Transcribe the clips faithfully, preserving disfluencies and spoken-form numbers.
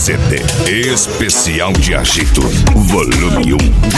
C D especial de agito, volume um.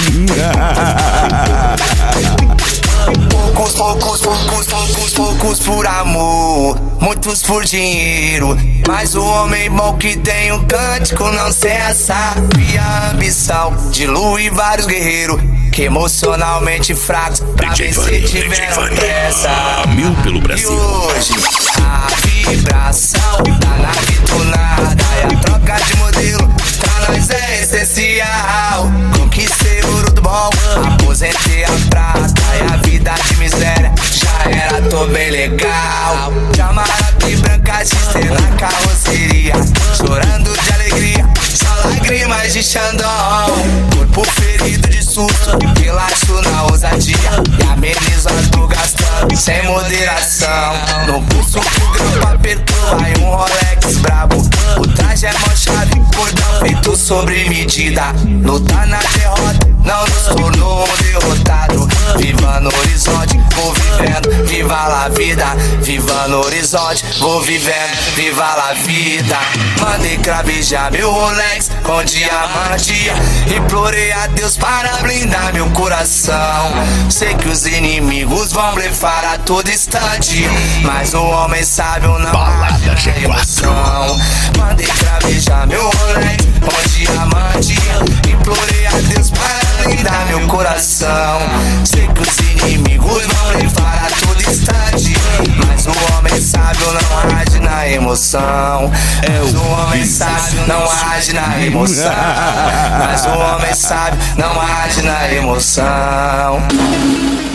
Poucos, poucos, poucos, poucos, poucos por amor, muitos por dinheiro. Mas o homem bom que tem um cântico não cessa. E a ambição dilui vários guerreiros que emocionalmente fracos pra vencer tiveram pressa. Mil pelo Brasil. E hoje a vibração da nave tunada e a troca de modelo pra nós é essencial. Conquistei ouro do bom, aposentei a prata e a vida de miséria já era, tô bem legal. Camarote branca de na carroceria, chorando de alegria, só lágrimas de Xandão. Corpo ferido de susto, relaxo na ousadia e amenizo as tô gastando sem moderação. No pulso o grampo apertou, aí um Rolex brabo. O traje é mó chave, cordão feito sobre medida. Lutar na derrota não nos tornou um derrotado. Viva no horizonte, vou vivendo, viva la vida. Viva no horizonte, vou vivendo, viva la vida. Mandei cravejar meu Rolex com diamante, implorei a Deus para blindar meu coração. Sei que os inimigos vão blefar a todo instante, mas o homem sábio não Balada G quatro. Mandei cravejar meu Rolex com diamante, implorei a Deus para blindar meu coração. Sei que os inimigos vão levar a todo instante, mas o homem sábio não age na emoção. Mas o homem sábio não age na emoção. Mas o homem sábio não age na emoção.